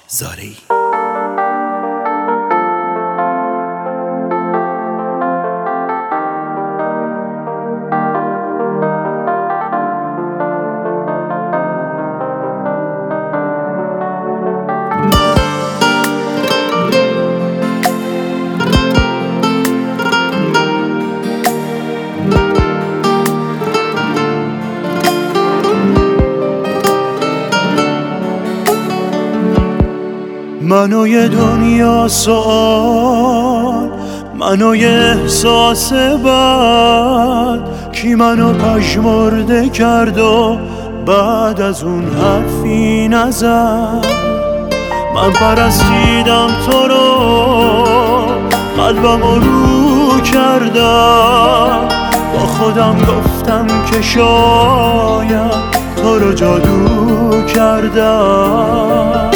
زارعی. منو یه دنیا سوال، منو یه احساس بد، کی منو پژمرده کرد و بعد از اون حرفی نزد. من پرستیدم تو رو، قلبمو رو کردم، با خودم گفتم که شاید تو رو جادو کردم.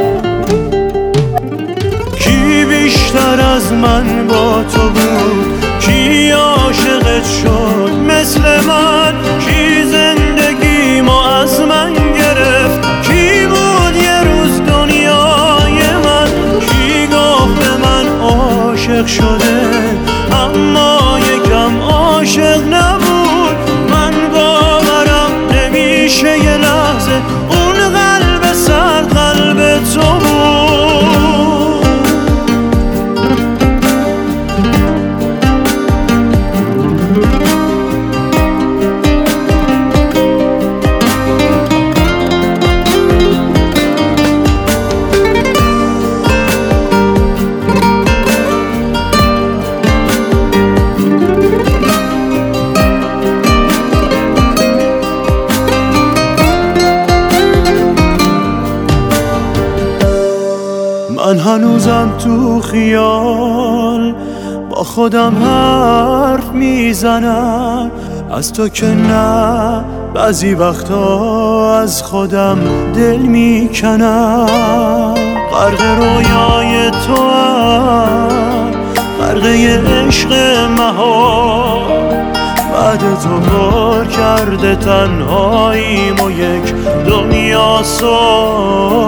کی بیشتر از من با تو بود، کی عاشقت شد مثل من، کی زندگیمو از من گرفت، کی بود یه روز دنیای من، کی گفت به من عاشق شده اما یکم عاشق نبود. من باورم نمیشه یه لحظه اون قلب سرد قلب تو بود. من هنوزم تو خیال با خودم حرف میزنم، از تو که نه، بعضی وقتا از خودم دل میکنم. غرق رویای تو هم، غرقه عشق مهار، بعد تو پر کرده تنهاییم و یک دنیا سوال.